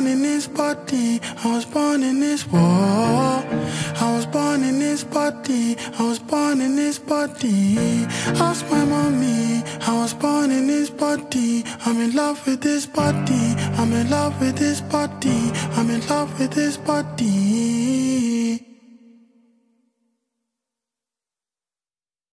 in this body, I was born in this war. I was born in this body, I was born in this body. Ask my mommy, I was born in this body. I'm in love with this body, I'm in love with this body, I'm in love with this body.